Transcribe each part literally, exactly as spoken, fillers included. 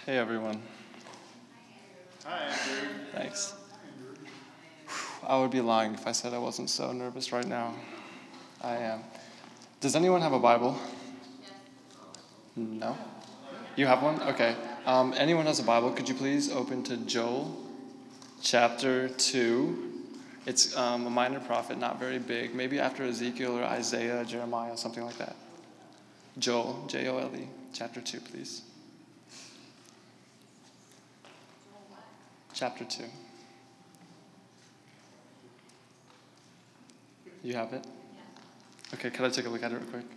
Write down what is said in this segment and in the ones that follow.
Hey, everyone. Hi, Andrew. Thanks. I would be lying if I said I wasn't so nervous right now. I am. Does anyone have a Bible? No? You have one? Okay. Um, anyone has a Bible, could you please open to Joel chapter two? It's um, a minor prophet, not very big. Maybe after Ezekiel or Isaiah, Jeremiah, something like that. Joel, J O L E, chapter two, please. Chapter two. You have it? Yeah. Okay, can I take a look at it real quick?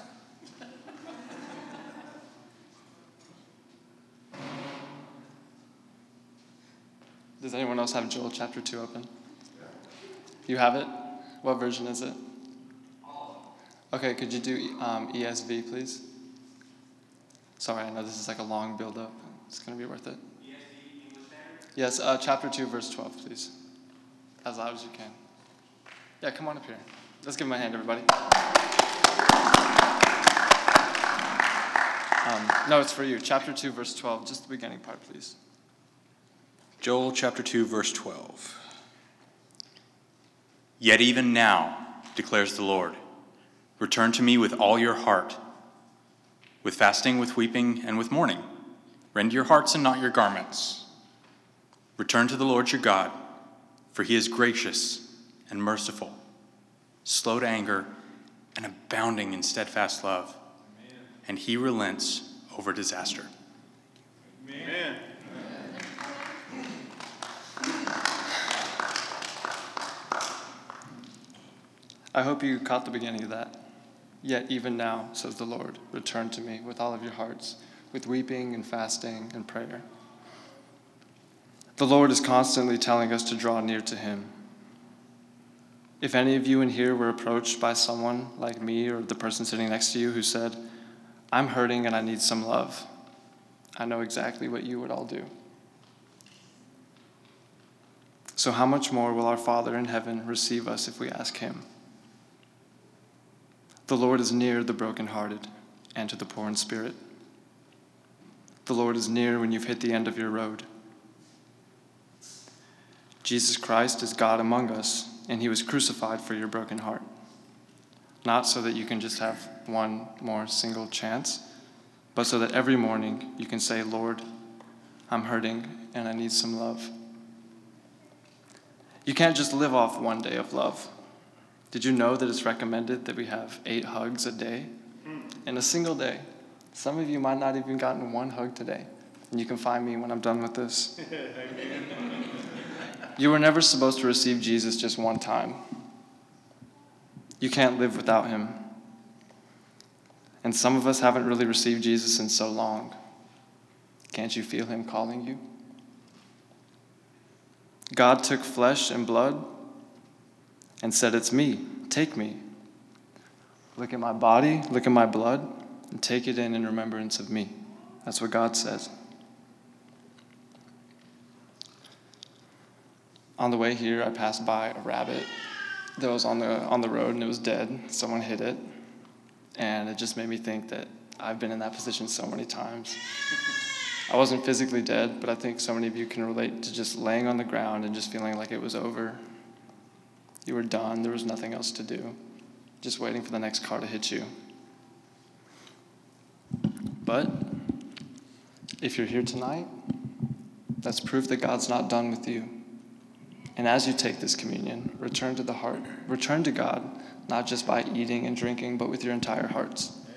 Does anyone else have Joel chapter two open? Yeah. You have it? What version is it? Okay, could you do um, E S V, please? Sorry, I know this is like a long build-up. It's going to be worth it. E S V, English Standard? Yes, uh, chapter two, verse twelve, please. As loud as you can. Yeah, come on up here. Let's give him a hand, everybody. Um, no, it's for you. Chapter two, verse twelve, just the beginning part, please. Joel chapter two, verse twelve. Yet even now, declares the Lord, return to me with all your heart, with fasting, with weeping, and with mourning. Rend your hearts and not your garments. Return to the Lord your God, for he is gracious and merciful, slow to anger, and abounding in steadfast love. Amen. And he relents over disaster. Amen. I hope you caught the beginning of that. Yet even now, says the Lord, return to me with all of your hearts, with weeping and fasting and prayer. The Lord is constantly telling us to draw near to him. If any of you in here were approached by someone like me or the person sitting next to you who said, I'm hurting and I need some love, I know exactly what you would all do. So how much more will our Father in heaven receive us if we ask him? The Lord is near the brokenhearted and to the poor in spirit. The Lord is near when you've hit the end of your road. Jesus Christ is God among us, and he was crucified for your broken heart. Not so that you can just have one more single chance, but so that every morning you can say, Lord, I'm hurting and I need some love. You can't just live off one day of love. Did you know that it's recommended that we have eight hugs a day? In a single day. Some of you might not even gotten one hug today. And you can find me when I'm done with this. You were never supposed to receive Jesus just one time. You can't live without him. And some of us haven't really received Jesus in so long. Can't you feel him calling you? God took flesh and blood and said, it's me, take me. Look at my body, look at my blood, and take it in in remembrance of me. That's what God says. On the way here, I passed by a rabbit that was on the on the road, and it was dead. Someone hit it, and it just made me think that I've been in that position so many times. I wasn't physically dead, but I think so many of you can relate to just laying on the ground and just feeling like it was over. You were done. There was nothing else to do. Just waiting for the next car to hit you. But if you're here tonight, that's proof that God's not done with you. And as you take this communion, return to the heart. Return to God, not just by eating and drinking, but with your entire hearts.